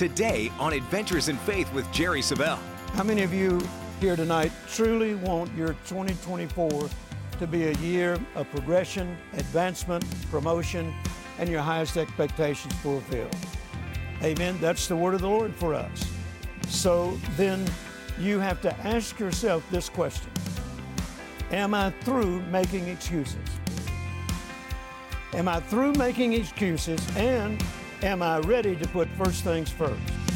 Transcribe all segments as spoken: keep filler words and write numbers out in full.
today on Adventures in Faith with Jerry Savelle. How many of you here tonight truly want your twenty twenty-four to be a year of progression, advancement, promotion, and your highest expectations fulfilled? Amen. That's the word of the Lord for us. So then you have to ask yourself this question: am I through making excuses? Am I through making excuses, and am I ready to put first things first?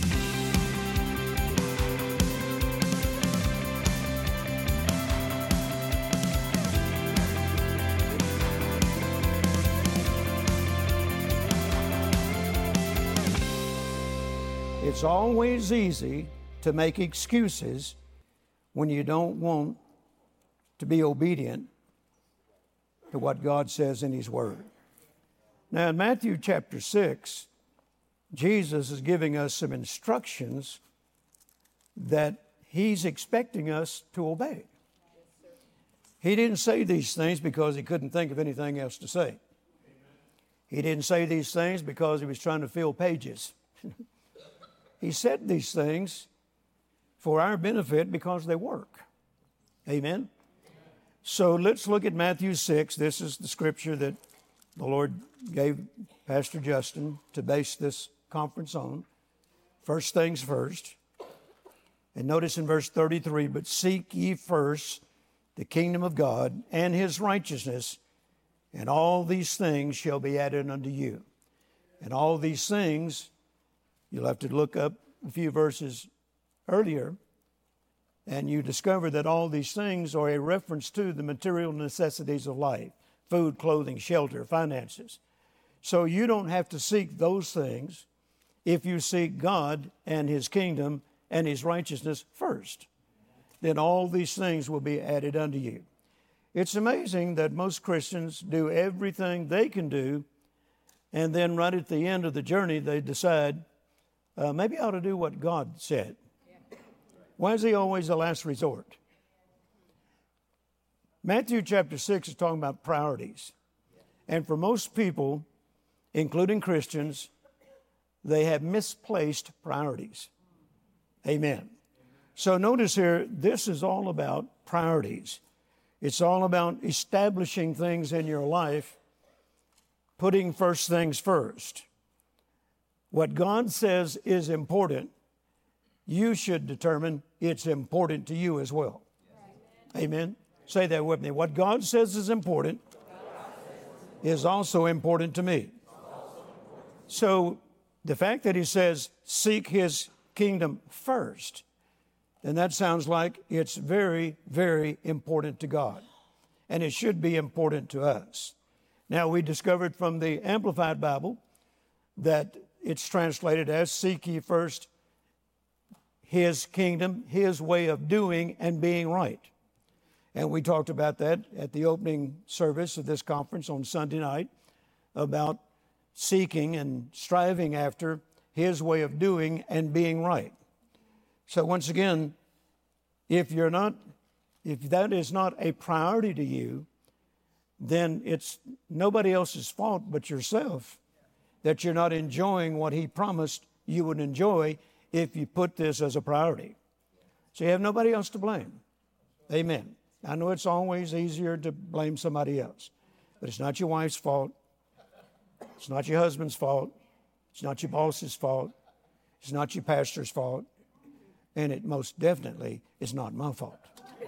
It's always easy to make excuses when you don't want to be obedient to what God says in His Word. Now, in Matthew chapter six, Jesus is giving us some instructions that He's expecting us to obey. He didn't say these things because He couldn't think of anything else to say. He didn't say these things because He was trying to fill pages. He said these things for our benefit because they work. Amen? So let's look at Matthew six. This is the scripture that the Lord gave Pastor Justin to base this conference on. First things first. And notice in verse thirty-three, but seek ye first the kingdom of God and His righteousness, and all these things shall be added unto you. And all these things, you'll have to look up a few verses earlier, and you discover that all these things are a reference to the material necessities of life: food, clothing, shelter, finances. So you don't have to seek those things if you seek God and His kingdom and His righteousness first. Then all these things will be added unto you. It's amazing that most Christians do everything they can do, and then right at the end of the journey they decide, uh, maybe I ought to do what God said. Why is He always the last resort? Matthew chapter six is talking about priorities. And for most people, including Christians, they have misplaced priorities. Amen. So notice here, this is all about priorities. It's all about establishing things in your life, putting first things first. What God says is important, you should determine it's important to you as well. Amen. Say that with me. What God says is important is also important to me. So the fact that He says, seek His kingdom first, then that sounds like it's very, very important to God. And it should be important to us. Now, we discovered from the Amplified Bible that it's translated as, seek ye first His kingdom, His way of doing and being right. And we talked about that at the opening service of this conference on Sunday night, about seeking and striving after His way of doing and being right. So once again, if you're not, if that is not a priority to you, then it's nobody else's fault but yourself that you're not enjoying what He promised you would enjoy if you put this as a priority. So you have nobody else to blame. Amen. I know it's always easier to blame somebody else, but it's not your wife's fault. It's not your husband's fault. It's not your boss's fault. It's not your pastor's fault. And it most definitely is not my fault.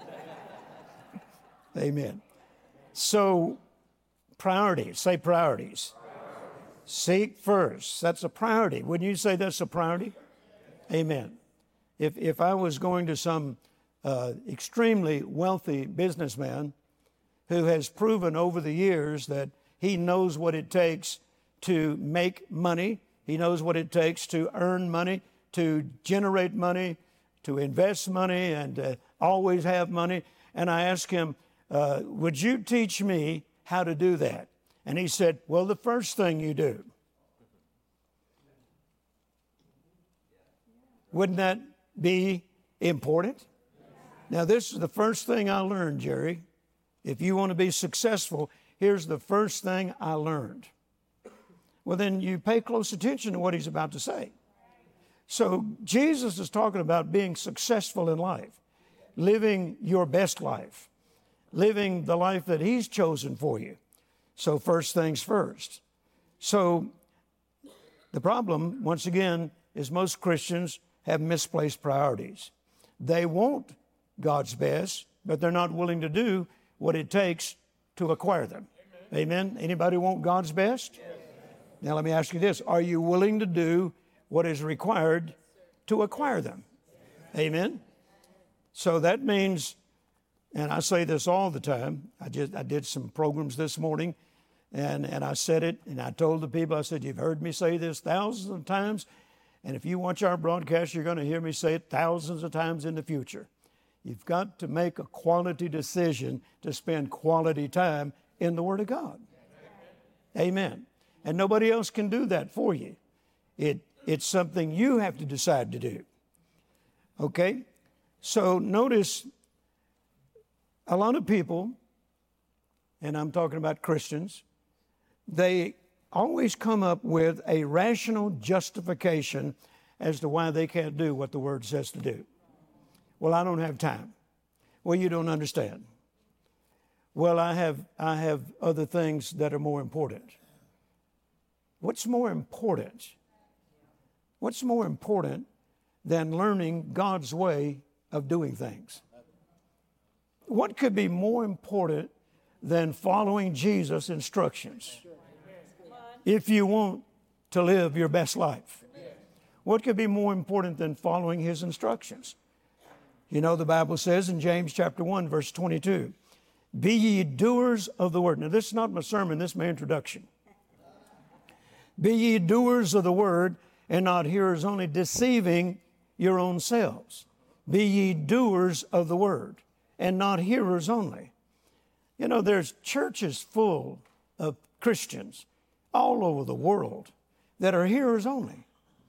Amen. So, priorities. Say priorities. Priorities. Seek first. That's a priority. Wouldn't you say that's a priority? Amen. If if I was going to some uh, extremely wealthy businessman who has proven over the years that he knows what it takes to make money, he knows what it takes to earn money, to generate money, to invest money, and uh, always have money, and I asked him, uh, would you teach me how to do that? And he said, well, the first thing you do. Wouldn't that be important? Now, this is the first thing I learned, Jerry. If you want to be successful, here's the first thing I learned. Well, then you pay close attention to what he's about to say. So Jesus is talking about being successful in life, living your best life, living the life that He's chosen for you. So first things first. So the problem, once again, is most Christians have misplaced priorities. They want God's best, but they're not willing to do what it takes to acquire them. Amen? Amen? Anybody want God's best? Yes. Now let me ask you this. Are you willing to do what is required to acquire them? Amen? So that means, and I say this all the time, I just I did some programs this morning, and, and I said it, and I told the people, I said, you've heard me say this thousands of times, and if you watch our broadcast, you're going to hear me say it thousands of times in the future. You've got to make a quality decision to spend quality time in the Word of God. Amen. Amen. And nobody else can do that for you. It, it's something you have to decide to do. Okay? So notice a lot of people, and I'm talking about Christians, they always come up with a rational justification as to why they can't do what the Word says to do. Well, I don't have time. Well, you don't understand. Well, I have I have other things that are more important. What's more important? What's more important than learning God's way of doing things? What could be more important than following Jesus' instructions if you want to live your best life? What could be more important than following His instructions? You know, the Bible says in James chapter one, verse twenty-two, be ye doers of the word. Now, this is not my sermon, this is my introduction. Be ye doers of the word and not hearers only, deceiving your own selves. Be ye doers of the word and not hearers only. You know, there's churches full of Christians all over the world that are hearers only.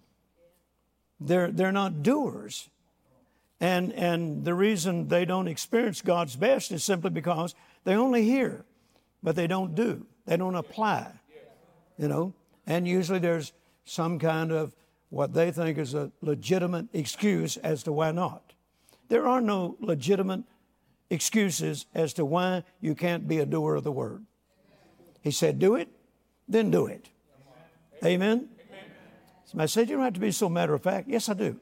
They're, they're not doers. And, and the reason they don't experience God's best is simply because they only hear, but they don't do. They don't apply, you know. And usually there's some kind of what they think is a legitimate excuse as to why not. There are no legitimate excuses as to why you can't be a doer of the word. He said, do it, then do it. Amen? Somebody said, you don't have to be so matter of fact. Yes, I do.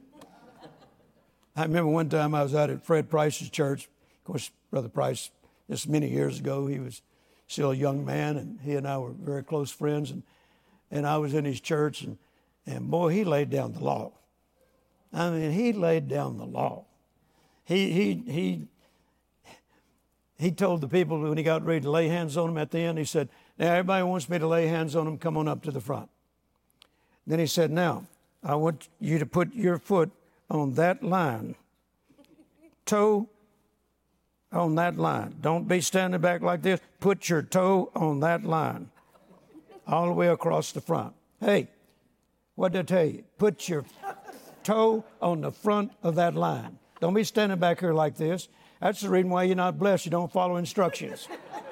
I remember one time I was out at Fred Price's church. Of course, Brother Price, this many years ago, he was still a young man, and he and I were very close friends. And, and I was in his church, and, and boy, he laid down the law. I mean, he laid down the law. He, he, he, he told the people when he got ready to lay hands on them at the end, he said, now everybody wants me to lay hands on them, come on up to the front. Then he said, now, I want you to put your foot on that line, toe on that line. Don't be standing back like this. Put your toe on that line, all the way across the front. Hey, what did I tell you? Put your toe on the front of that line. Don't be standing back here like this. That's the reason why you're not blessed. You don't follow instructions.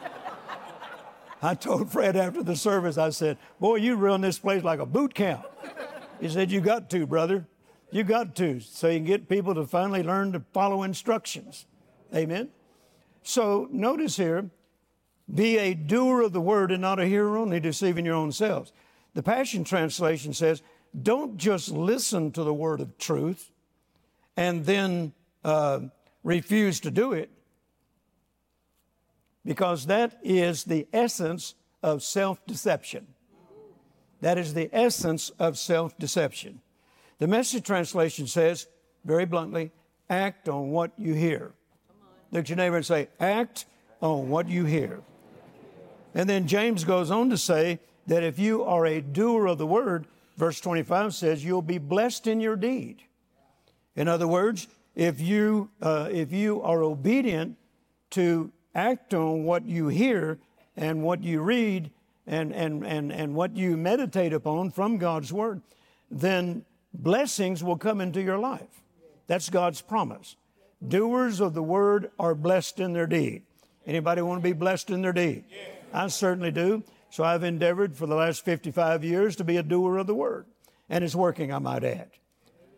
I told Fred after the service, I said, boy, you run this place like a boot camp. He said, you got to, brother. You got to, so you can get people to finally learn to follow instructions. Amen? So notice here, be a doer of the word and not a hearer only, deceiving your own selves. The Passion Translation says, don't just listen to the word of truth and then uh, refuse to do it, because that is the essence of self-deception. That is the essence of self-deception. The Message translation says, very bluntly, act on what you hear. Look at your neighbor and say, act on what you hear. And then James goes on to say that if you are a doer of the word, verse twenty-five says, you'll be blessed in your deed. In other words, if you, uh, if you are obedient to act on what you hear and what you read and, and, and, and what you meditate upon from God's word, then blessings will come into your life. That's God's promise. Doers of the word are blessed in their deed. Anybody want to be blessed in their deed? I certainly do. So I've endeavored for the last fifty-five years to be a doer of the word. And it's working, I might add.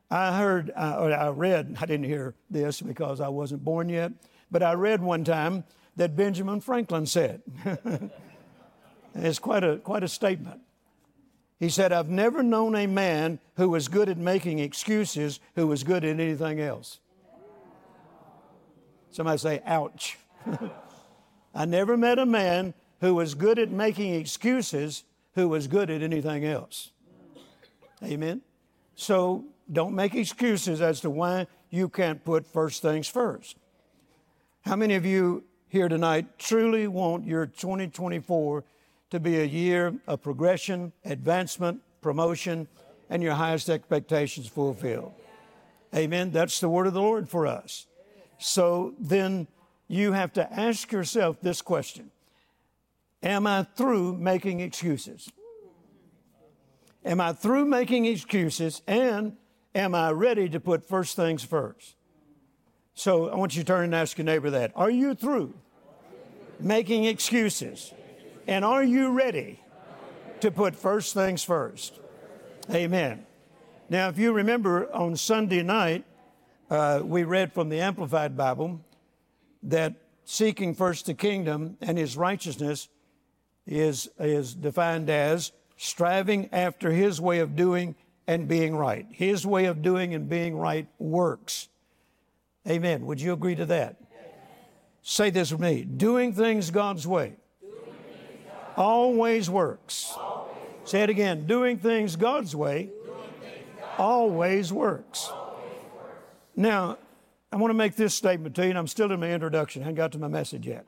I heard, uh, or I read, I didn't hear this because I wasn't born yet, but I read one time that Benjamin Franklin said. It's quite a, quite a statement. He said, I've never known a man who was good at making excuses who was good at anything else. Somebody say, ouch. I never met a man who was good at making excuses who was good at anything else. Amen. So don't make excuses as to why you can't put first things first. How many of you here tonight truly want your twenty twenty-four to be a year of progression, advancement, promotion, and your highest expectations fulfilled? Amen. That's the word of the Lord for us. So then you have to ask yourself this question. Am I through making excuses? Am I through making excuses, and am I ready to put first things first? So I want you to turn and ask your neighbor that. Are you through making excuses? And are you ready to put first things first? Amen. Now, if you remember on Sunday night, uh, we read from the Amplified Bible that seeking first the kingdom and his righteousness is, is defined as striving after his way of doing and being right. His way of doing and being right works. Amen. Would you agree to that? Yes. Say this with me. Doing things God's way always works. Always. Say it again. Doing things God's way God's always works. Always works. Now, I want to make this statement to you, and I'm still in my introduction. I haven't got to my message yet.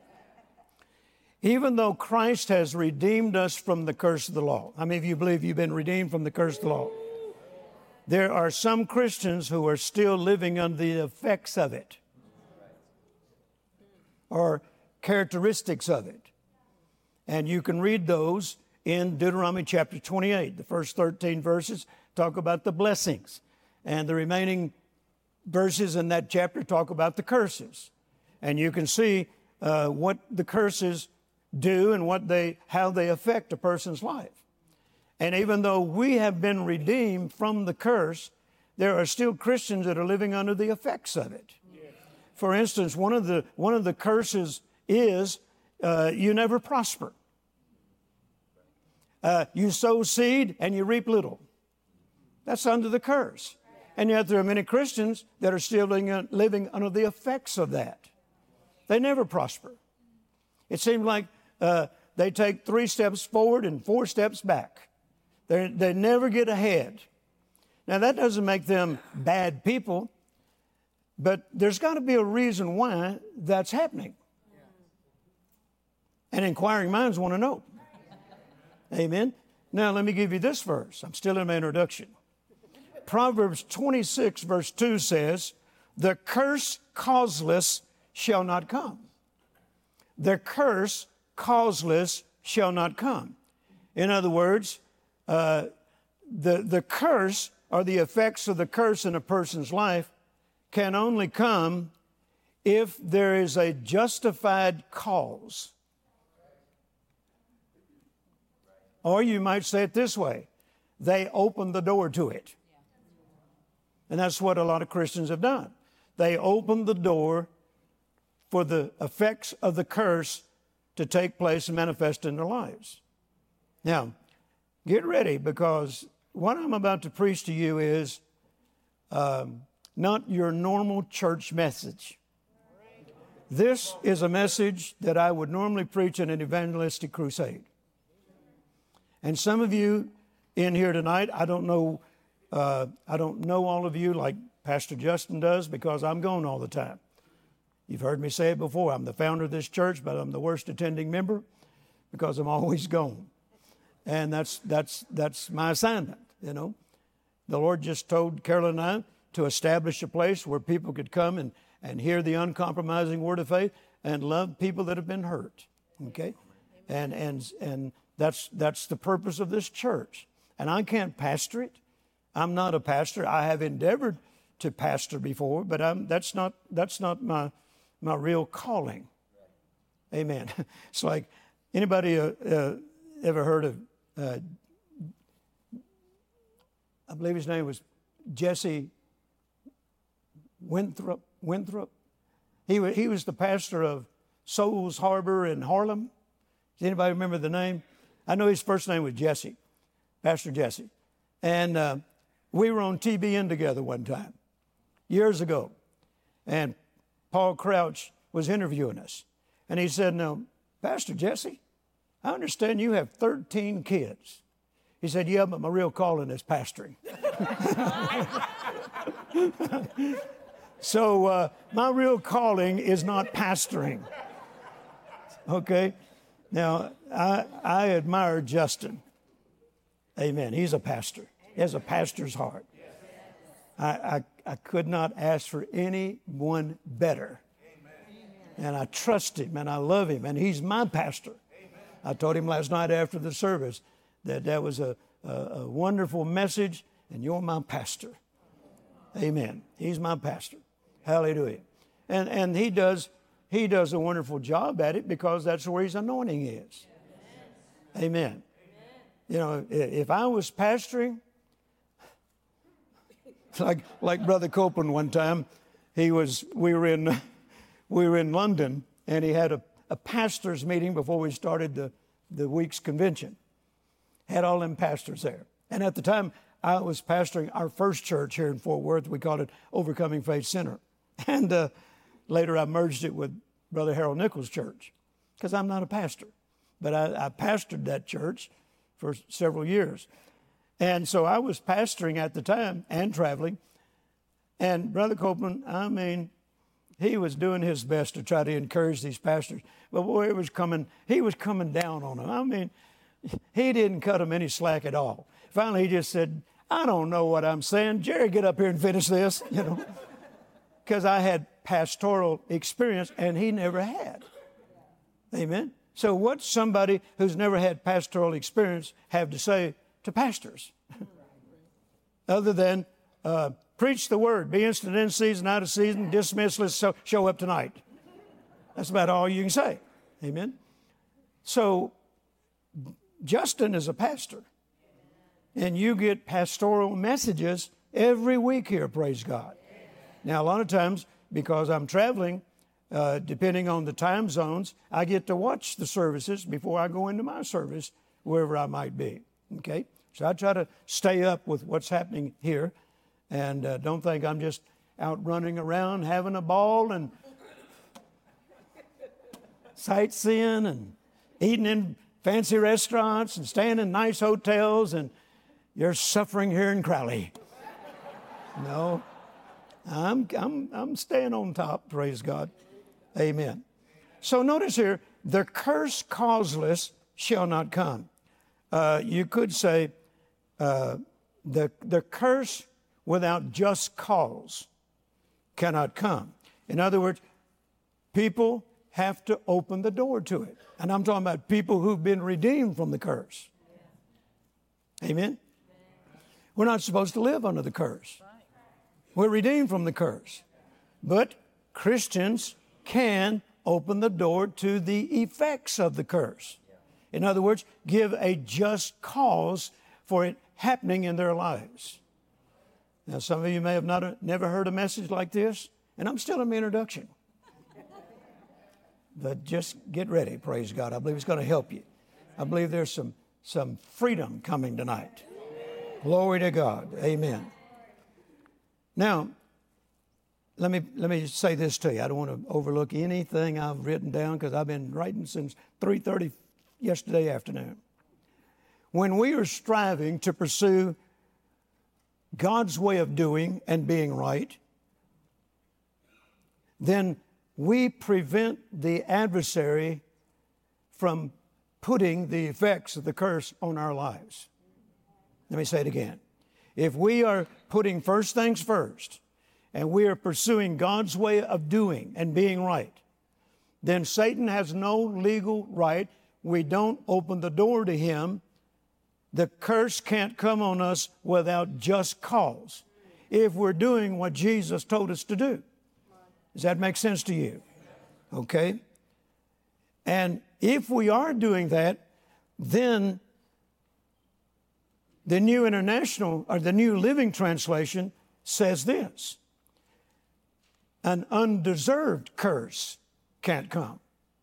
Even though Christ has redeemed us from the curse of the law. How many of you believe you've been redeemed from the curse of the law? There are some Christians who are still living under the effects of it or characteristics of it. And you can read those in Deuteronomy chapter twenty-eight. The first thirteen verses talk about the blessings, and the remaining verses in that chapter talk about the curses. And you can see uh, what the curses do and what they, how they affect a person's life. And even though we have been redeemed from the curse, there are still Christians that are living under the effects of it. Yes. For instance, one of the one of the curses is uh, you never prosper. Uh, you sow seed and you reap little. That's under the curse. And yet there are many Christians that are still living, living under the effects of that. They never prosper. It seems like uh, they take three steps forward and four steps back. They they never get ahead. Now, that doesn't make them bad people, but there's got to be a reason why that's happening. And inquiring minds want to know. Amen. Now, let me give you this verse. I'm still in my introduction. Proverbs twenty-six, verse two says, the curse causeless shall not come. The curse causeless shall not come. In other words, uh, the, the curse or the effects of the curse in a person's life can only come if there is a justified cause. Or you might say it this way, they open the door to it. And that's what a lot of Christians have done. They open the door for the effects of the curse to take place and manifest in their lives. Now, get ready, because what I'm about to preach to you is um, not your normal church message. This is a message that I would normally preach in an evangelistic crusade. And some of you in here tonight, I don't know, uh, I don't know all of you like Pastor Justin does, because I'm gone all the time. You've heard me say it before. I'm the founder of this church, but I'm the worst attending member because I'm always gone. And that's that's that's my assignment, you know. The Lord just told Carolyn and I to establish a place where people could come and, and hear the uncompromising word of faith and love people that have been hurt. Okay? And and and that's that's the purpose of this church. And I can't pastor it. I'm not a pastor. I have endeavored to pastor before, but I'm, that's not that's not my my real calling. Amen. It's like, anybody uh, uh, ever heard of, uh, I believe his name was Jesse Winthrop. Winthrop. He was, he was the pastor of Souls Harbor in Harlem. Does anybody remember the name? I know his first name was Jesse, Pastor Jesse. And uh, we were on T B N together one time, years ago. And Paul Crouch was interviewing us. And he said, now, Pastor Jesse, I understand you have thirteen kids. He said, yeah, but my real calling is pastoring. So uh, my real calling is not pastoring. Okay? Now, I, I admire Justin. Amen. He's a pastor. He has a pastor's heart. I, I, I could not ask for anyone better. And I trust him and I love him, and he's my pastor. I told him last night after the service that that was a, a, a wonderful message, and you're my pastor. Amen. He's my pastor. Hallelujah. And and he does he does a wonderful job at it because that's where his anointing is. Amen. Amen. You know, if I was pastoring, like like Brother Copeland one time, he was we were in we were in London, and he had a, a pastors meeting before we started the, the week's convention. Had all them pastors there. And at the time, I was pastoring our first church here in Fort Worth. We called it Overcoming Faith Center. And uh, later I merged it with Brother Harold Nichols' church, because I'm not a pastor. But I, I pastored that church for several years. And so I was pastoring at the time and traveling. And Brother Copeland, I mean, he was doing his best to try to encourage these pastors. But boy, it was coming, he was coming down on them. I mean, he didn't cut them any slack at all. Finally, he just said, I don't know what I'm saying. Jerry, get up here and finish this, you know. Because I had pastoral experience, and he never had. Amen. So what's somebody who's never had pastoral experience have to say to pastors? Other than uh, preach the word, be instant in season, out of season, dismiss, let's so, show up tonight. That's about all you can say. Amen. So Justin is a pastor, and you get pastoral messages every week here, praise God. Now, a lot of times, because I'm traveling, uh, depending on the time zones, I get to watch the services before I go into my service, wherever I might be. Okay? So I try to stay up with what's happening here, and uh, don't think I'm just out running around having a ball and sightseeing and eating in fancy restaurants and staying in nice hotels, and you're suffering here in Crowley. No. I'm, I'm, I'm staying on top, praise God. Amen. So notice here, the curse causeless shall not come. Uh, you could say uh, the, the curse without just cause cannot come. In other words, people have to open the door to it. And I'm talking about people who've been redeemed from the curse. Amen? We're not supposed to live under the curse. We're redeemed from the curse. But Christians can open the door to the effects of the curse. In other words, give a just cause for it happening in their lives. Now, some of you may have not never heard a message like this, and I'm still in my introduction. But just get ready, praise God. I believe it's going to help you. I believe there's some, some freedom coming tonight. Glory to God. Amen. Now, let me let me say this to you. I don't want to overlook anything I've written down, because I've been writing since three thirty yesterday afternoon. When we are striving to pursue God's way of doing and being right, then we prevent the adversary from putting the effects of the curse on our lives. Let me say it again. If we are putting first things first, and we are pursuing God's way of doing and being right, then Satan has no legal right. We don't open the door to him. The curse can't come on us without just cause, if we're doing what Jesus told us to do. Does that make sense to you? Okay? And if we are doing that, then the New International, or the New Living Translation, says this: an undeserved curse can't come.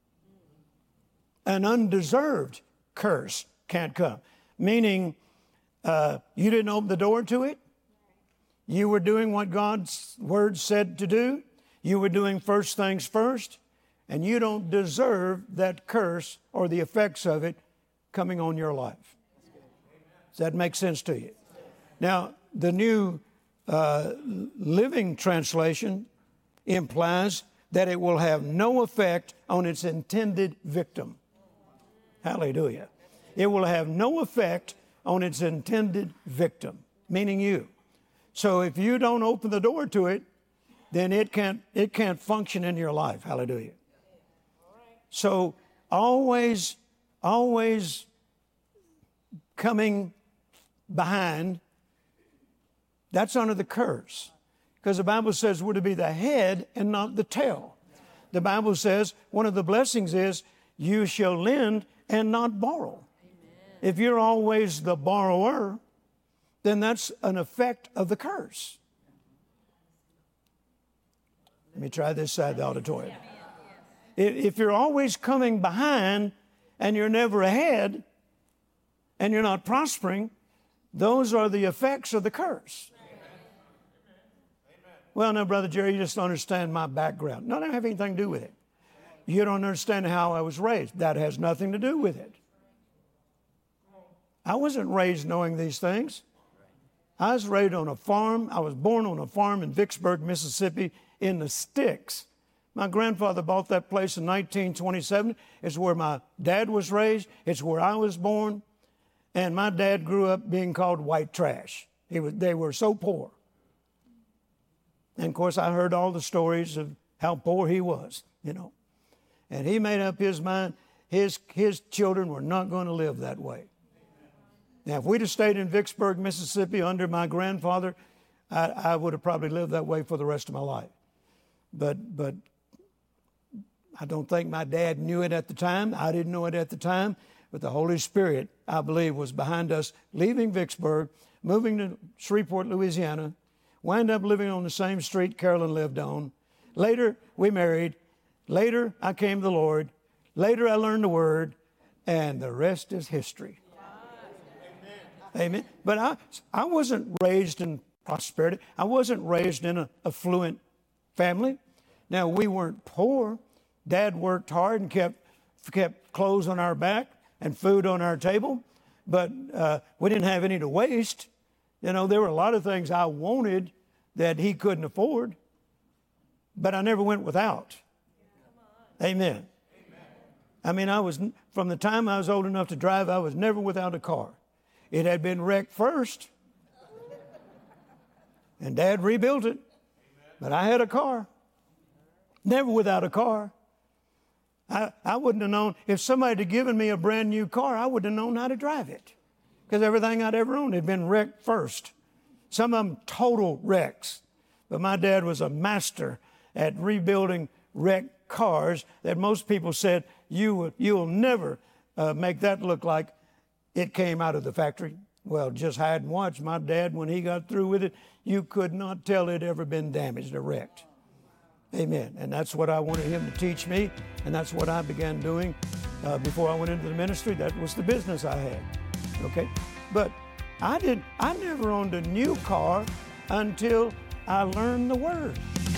An undeserved curse can't come. Meaning, uh, you didn't open the door to it. You were doing what God's word said to do. You were doing first things first. And you don't deserve that curse or the effects of it coming on your life. Does that make sense to you? Now, the New uh, Living Translation implies that it will have no effect on its intended victim. Hallelujah. It will have no effect on its intended victim, meaning you. So if you don't open the door to it, then it can't, it can't function in your life. Hallelujah. So always, always coming behind, that's under the curse. Because the Bible says we're to be the head and not the tail. The Bible says one of the blessings is you shall lend and not borrow. Amen. If you're always the borrower, then that's an effect of the curse. Let me try this side of the auditorium. If you're always coming behind and you're never ahead and you're not prospering, those are the effects of the curse. Well, now, Brother Jerry, you just don't understand my background. No, I don't have anything to do with it. You don't understand how I was raised. That has nothing to do with it. I wasn't raised knowing these things. I was raised on a farm. I was born on a farm in Vicksburg, Mississippi, in the sticks. My grandfather bought that place in nineteen twenty-seven. It's where my dad was raised. It's where I was born. And my dad grew up being called white trash. He was, they were so poor. And, of course, I heard all the stories of how poor he was, you know. And he made up his mind his, his children were not going to live that way. Now, if we'd have stayed in Vicksburg, Mississippi under my grandfather, I, I would have probably lived that way for the rest of my life. But, but I don't think my dad knew it at the time. I didn't know it at the time. But the Holy Spirit, I believe, was behind us leaving Vicksburg, moving to Shreveport, Louisiana, wound up living on the same street Carolyn lived on. Later, we married. Later, I came to the Lord. Later, I learned the Word. And the rest is history. Amen. Amen. But I, I wasn't raised in prosperity. I wasn't raised in an affluent family. Now, we weren't poor. Dad worked hard and kept, kept clothes on our back and food on our table. But uh, we didn't have any to waste. You know, there were a lot of things I wanted that he couldn't afford, but I never went without. Amen. Amen. I mean, I was, from the time I was old enough to drive, I was never without a car. It had been wrecked first, and Dad rebuilt it, but I had a car. Never without a car. I, I wouldn't have known, if somebody had given me a brand new car, I wouldn't have known how to drive it. Because everything I'd ever owned had been wrecked first. Some of them total wrecks. But my dad was a master at rebuilding wrecked cars that most people said, you will, you'll never uh, make that look like it came out of the factory. Well, just hide and watch. My dad, when he got through with it, you could not tell it ever been damaged or wrecked. Amen. And that's what I wanted him to teach me. And that's what I began doing uh, before I went into the ministry. That was the business I had. Okay, but I didn't. I never owned a new car until I learned the Word.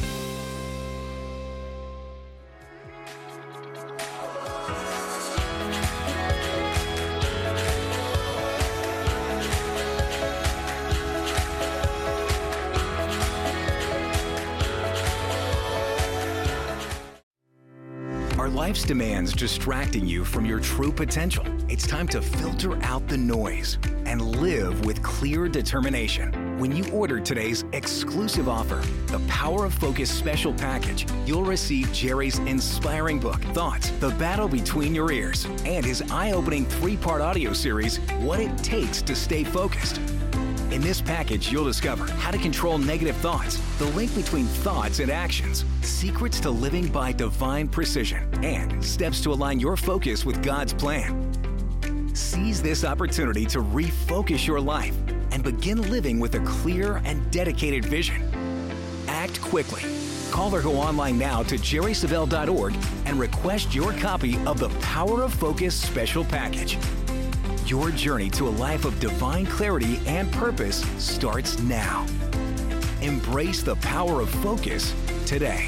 Are life's demands distracting you from your true potential? It's time to filter out the noise and live with clear determination. When you order today's exclusive offer, the Power of Focus Special Package, you'll receive Jerry's inspiring book, Thoughts, The Battle Between Your Ears, and his eye-opening three-part audio series, What It Takes to Stay Focused. In this package, you'll discover how to control negative thoughts, the link between thoughts and actions, secrets to living by divine precision, and steps to align your focus with God's plan. Seize this opportunity to refocus your life and begin living with a clear and dedicated vision. Act quickly. Call or go online now to jerry savelle dot org and request your copy of the Power of Focus Special Package. Your journey to a life of divine clarity and purpose starts now. Embrace the power of focus today.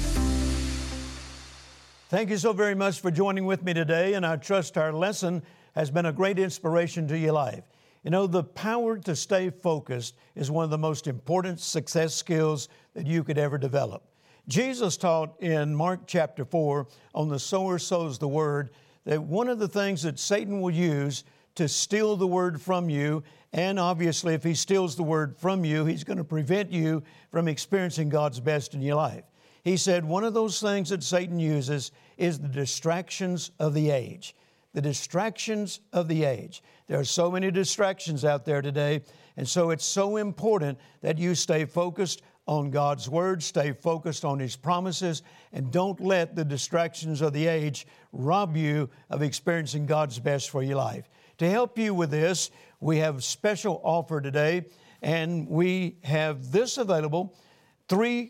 Thank you so very much for joining with me today, and I trust our lesson has been a great inspiration to your life. You know, the power to stay focused is one of the most important success skills that you could ever develop. Jesus taught in Mark chapter four on the sower sows the word that one of the things that Satan will use to steal the word from you, and obviously if he steals the word from you, he's going to prevent you from experiencing God's best in your life. He said one of those things that Satan uses is the distractions of the age. The distractions of the age. There are so many distractions out there today, and so it's so important that you stay focused on God's Word, stay focused on His promises, and don't let the distractions of the age rob you of experiencing God's best for your life. To help you with this, we have a special offer today, and we have this available, three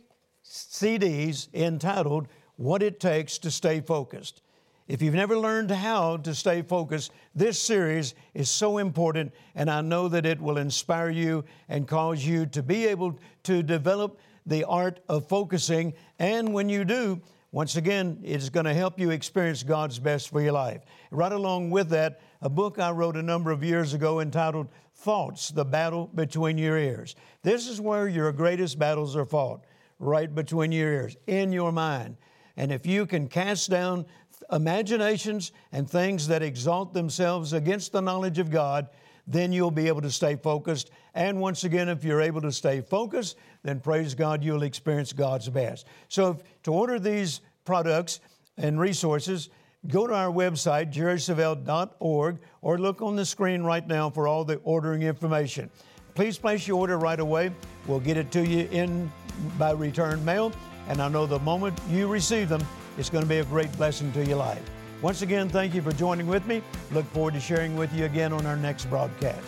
C Ds entitled, What It Takes to Stay Focused. If you've never learned how to stay focused, this series is so important, and I know that it will inspire you and cause you to be able to develop the art of focusing. And when you do, once again, it's going to help you experience God's best for your life. Right along with that, a book I wrote a number of years ago entitled Thoughts, The Battle Between Your Ears. This is where your greatest battles are fought, right between your ears, in your mind. And if you can cast down imaginations and things that exalt themselves against the knowledge of God, then you'll be able to stay focused. And once again, if you're able to stay focused, then praise God, you'll experience God's best. So if, to order these products and resources, go to our website, jerry savelle dot org, or look on the screen right now for all the ordering information. Please place your order right away. We'll get it to you in by return mail, and I know the moment you receive them, it's going to be a great blessing to your life. Once again, thank you for joining with me. Look forward to sharing with you again on our next broadcast.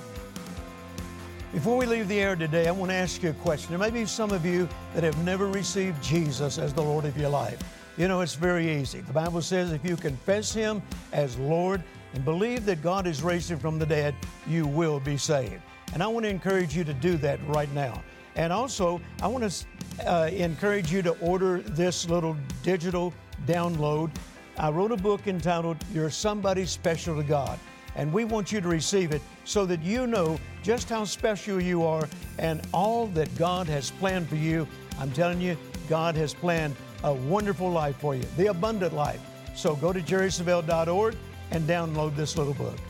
Before we leave the air today, I want to ask you a question. There may be some of you that have never received Jesus as the Lord of your life. You know, it's very easy. The Bible says if you confess Him as Lord and believe that God has raised Him from the dead, you will be saved. And I want to encourage you to do that right now. And also, I want to uh, encourage you to order this little digital download. I wrote a book entitled, You're Somebody Special to God. And we want you to receive it so that you know just how special you are and all that God has planned for you. I'm telling you, God has planned a wonderful life for you, the abundant life. So go to jerry savelle dot org and download this little book.